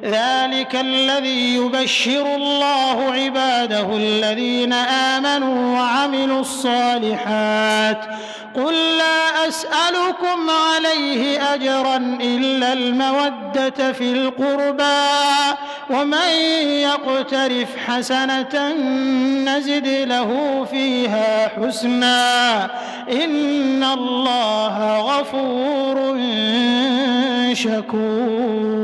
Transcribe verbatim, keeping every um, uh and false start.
ذلك الذي يبشر الله عباده الذين آمنوا وعملوا الصالحات قل لا أسألكم عليه أجرا إلا المودة في القربى ومن يقترف حسنة نزد له فيها حسنا إن الله غفور شكور.